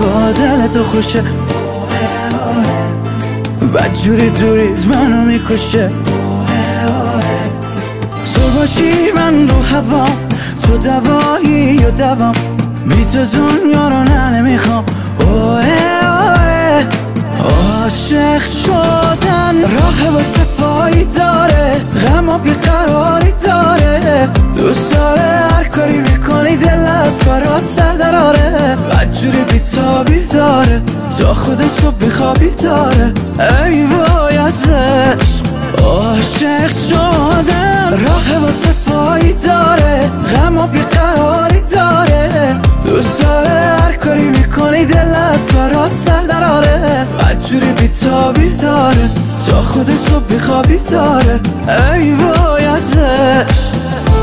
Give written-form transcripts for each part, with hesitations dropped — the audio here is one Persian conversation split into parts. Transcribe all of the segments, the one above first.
با دل تو خوشه، بدجوری دوریت منو میکشه. تو باشی من رو هوام، تو دوایی و دوام، بی تو دنیا رو نمیخوام. عاشق شدن راه واسه پایی داره، غم و بیقراری داره، دوست داره هر کاری میکنی دل از کارات سر دراره، بدجوری بیتابی داره، تا خود صبح بیخوابی داره. ای وای از عشق، عاشق شدن راه واسه پایی داره، غم و بیقراری داره، دوست داره هر کاری میکنی دل از کارات سر دراره، بدجوری بیتابی داره، تا خود صبح بیخوابی داره. ای وای از عشق.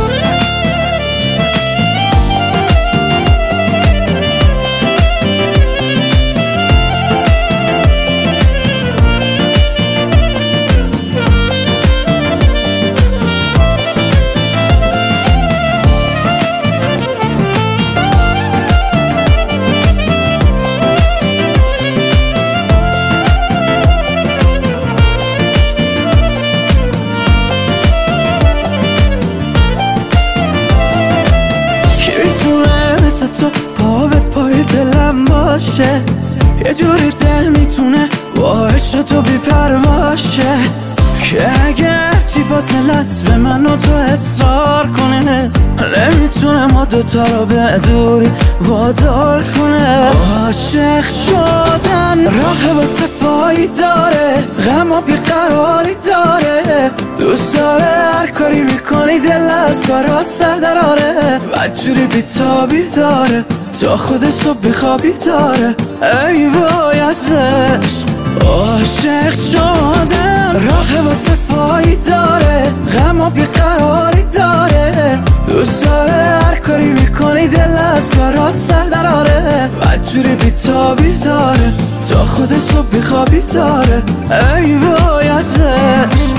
تو پا به پای دلم باشه، یه جوری دل میتونه با عشق تو بی پرواشه، که اگر چی فاصله است به من و تو اصرار کنه، نمیتونه ما دوتا رو به دوری وادار کنه. عاشق شدن راه واسه پایی داره، غم و بیقراری داره، دوست داره هر کاری میکنی دل از کارات سر دراره، بدجوری بیتابی داره، تا خود صبح بیخوابی داره. ای وای از عشق، عاشق شدن راه واسه پایی داره، غم و بیقراری داره، دوست داره هر کاری میکنی دل از کارات سر دراره، بدجوری بیتابی داره، تا خود صبح بیخوابی داره. ای وای از عشق.